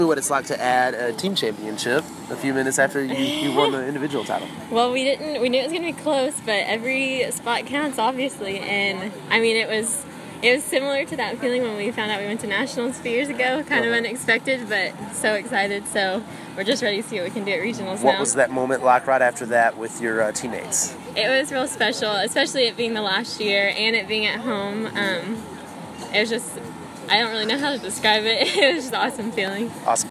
What it's like to add a team championship a few minutes after you won the individual title. Well, we knew it was going to be close, but every spot counts, obviously, and I mean, it was similar to that feeling when we found out we went to nationals a few years ago, kind of unexpected, but so excited, so we're just ready to see what we can do at regionals now. What was that moment like right after that with your teammates? It was real special, especially it being the last year and it being at home. It was just, I don't really know how to describe it. It was just an awesome feeling. Awesome.